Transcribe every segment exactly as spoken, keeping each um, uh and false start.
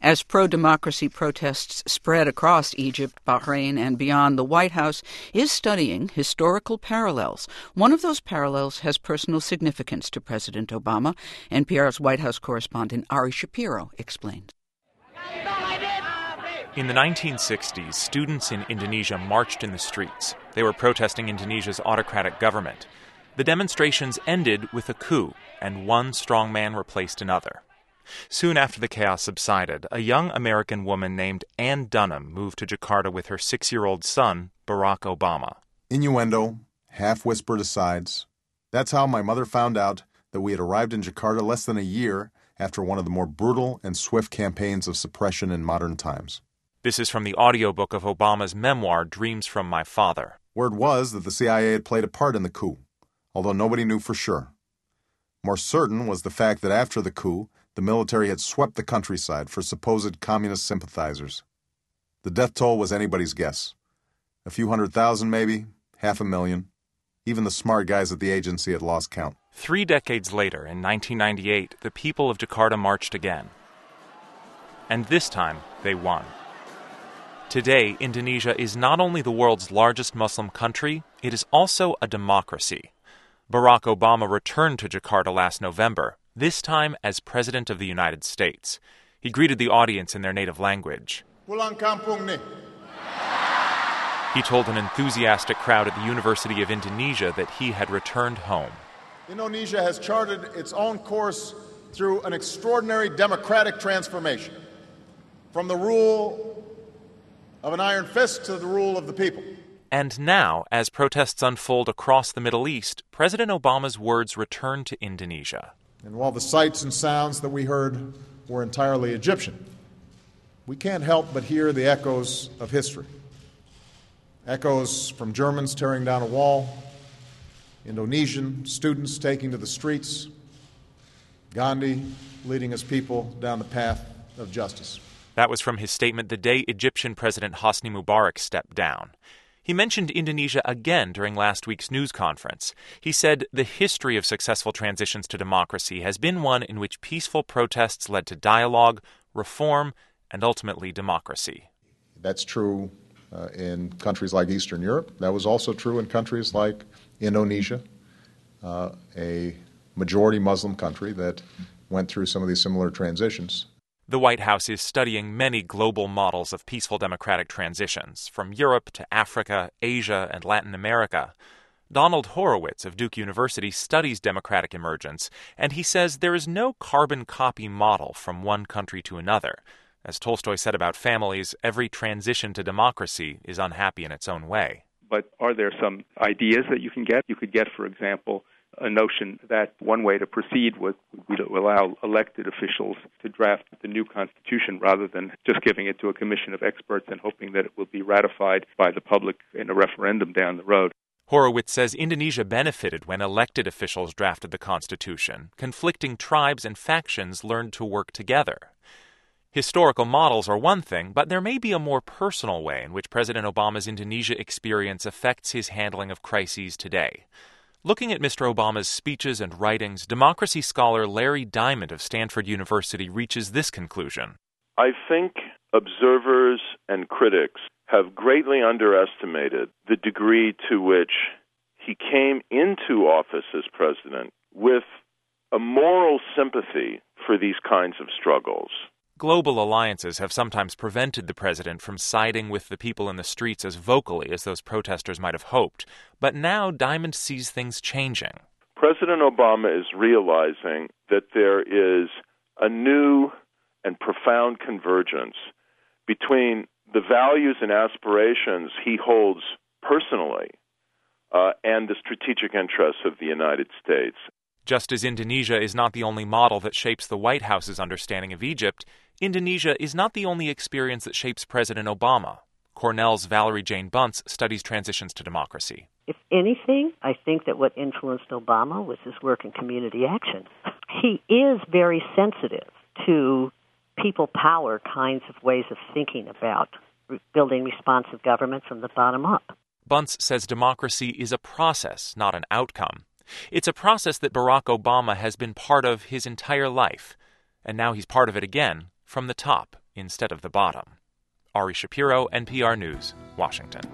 As pro-democracy protests spread across Egypt, Bahrain, and beyond, the White House is studying historical parallels. One of those parallels has personal significance to President Obama. N P R's White House correspondent Ari Shapiro explains. In the nineteen sixties, students in Indonesia marched in the streets. They were protesting Indonesia's autocratic government. The demonstrations ended with a coup, and one strongman replaced another. Soon after the chaos subsided, a young American woman named Ann Dunham moved to Jakarta with her six-year-old son, Barack Obama. Innuendo, half-whispered asides. That's how my mother found out that we had arrived in Jakarta less than a year after one of the more brutal and swift campaigns of suppression in modern times. This is from the audiobook of Obama's memoir, Dreams from My Father. Word was that the C I A had played a part in the coup, although nobody knew for sure. More certain was the fact that after the coup, the military had swept the countryside for supposed communist sympathizers. The death toll was anybody's guess. A few hundred thousand, maybe, half a million. Even the smart guys at the agency had lost count. Three decades later, in nineteen ninety-eight, the people of Jakarta marched again. And this time, they won. Today, Indonesia is not only the world's largest Muslim country, it is also a democracy. Barack Obama returned to Jakarta last November, this time as President of the United States. He greeted the audience in their native language. Pulang kampung nih. He told an enthusiastic crowd at the University of Indonesia that he had returned home. Indonesia has charted its own course through an extraordinary democratic transformation, from the rule of an iron fist to the rule of the people. And now, as protests unfold across the Middle East, President Obama's words return to Indonesia. And while the sights and sounds that we heard were entirely Egyptian, we can't help but hear the echoes of history. Echoes from Germans tearing down a wall, Indonesian students taking to the streets, Gandhi leading his people down the path of justice. That was from his statement the day Egyptian President Hosni Mubarak stepped down. He mentioned Indonesia again during last week's news conference. He said the history of successful transitions to democracy has been one in which peaceful protests led to dialogue, reform, and ultimately democracy. That's true uh, in countries like Eastern Europe. That was also true in countries like Indonesia, uh, a majority Muslim country that went through some of these similar transitions. The White House is studying many global models of peaceful democratic transitions, from Europe to Africa, Asia, and Latin America. Donald Horowitz of Duke University studies democratic emergence, and he says there is no carbon copy model from one country to another. As Tolstoy said about families, every transition to democracy is unhappy in its own way. But are there some ideas that you can get? You could get, for example, a notion that one way to proceed would be to allow elected officials to draft the new Constitution rather than just giving it to a commission of experts and hoping that it will be ratified by the public in a referendum down the road. Horowitz says Indonesia benefited when elected officials drafted the Constitution. Conflicting tribes and factions learned to work together. Historical models are one thing, but there may be a more personal way in which President Obama's Indonesia experience affects his handling of crises today. Looking at Mister Obama's speeches and writings, democracy scholar Larry Diamond of Stanford University reaches this conclusion. I think observers and critics have greatly underestimated the degree to which he came into office as president with a moral sympathy for these kinds of struggles. Global alliances have sometimes prevented the president from siding with the people in the streets as vocally as those protesters might have hoped. But now Diamond sees things changing. President Obama is realizing that there is a new and profound convergence between the values and aspirations he holds personally uh, and the strategic interests of the United States. Just as Indonesia is not the only model that shapes the White House's understanding of Egypt, Indonesia is not the only experience that shapes President Obama. Cornell's Valerie Jane Bunce studies transitions to democracy. If anything, I think that what influenced Obama was his work in community action. He is very sensitive to people power kinds of ways of thinking about building responsive government from the bottom up. Bunce says democracy is a process, not an outcome. It's a process that Barack Obama has been part of his entire life, and now he's part of it again from the top. instead of the bottom. Ari Shapiro, N P R News, Washington.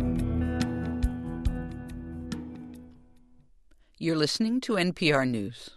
You're listening to N P R News.